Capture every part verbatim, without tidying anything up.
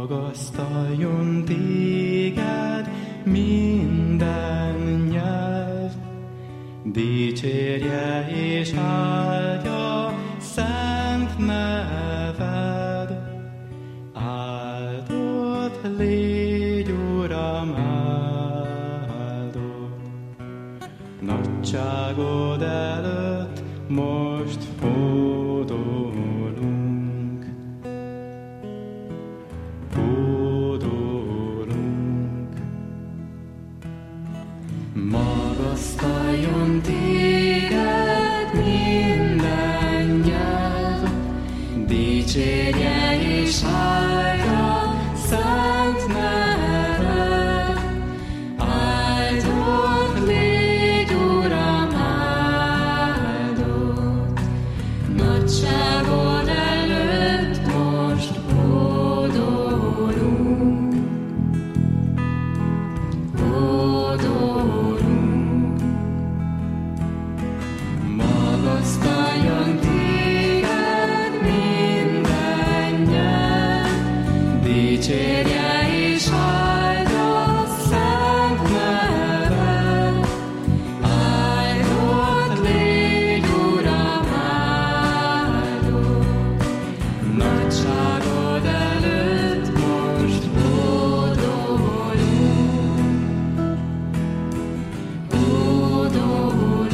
magasztaljon téged minden nyelv, dicsérje és áldja szent neved. Áldott légy, Uram, áldott, nagyságod előtt most hódolunk. Hódolunk. Magasztaljon téged minden nyelv, dicsérje és áldja szent neved. Áldott légy, Uram, áldott, nagyságod előtt most hódolunk. Hódolunk. Magasztaljon téged minden nyelv, dicsérje és áldja szent neved. Áldott légy, Uram, áldott, nagyságod előtt most hódolunk. Hódolunk.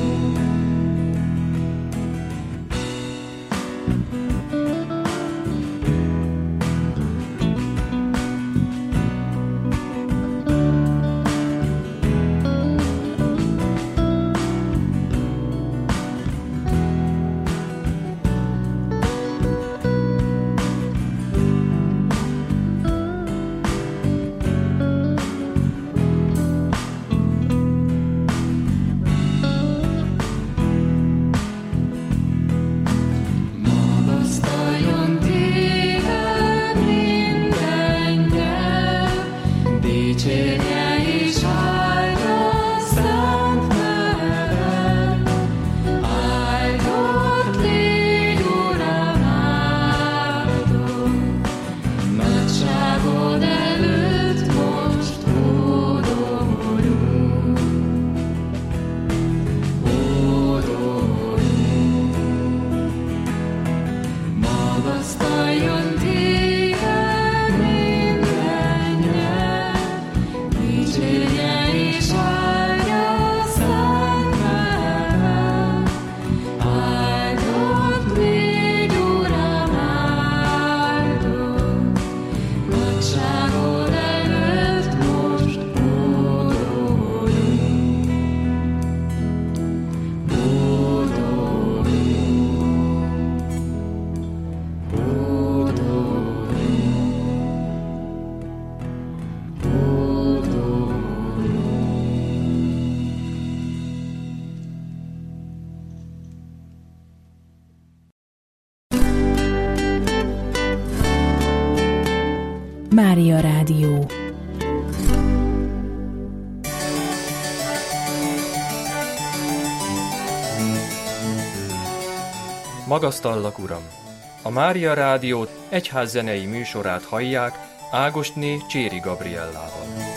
Magasztaljon téged minden nyelv, dicsérje és áldja szent neved. Áldott légy, Uram, áldott, nagyságod előtt most hódolunk. Hódolunk. Magasztaljon téged minden nyelv, dicsérje és áldja szent neved. Áldott légy, Uram, áldott, nagyságod előtt most hódolunk. Hódolunk. Mária Rádió. Magasztallak, Uram! A Mária Rádió egyházzenei műsorát hallják Ágostné Cséri Gabriellával.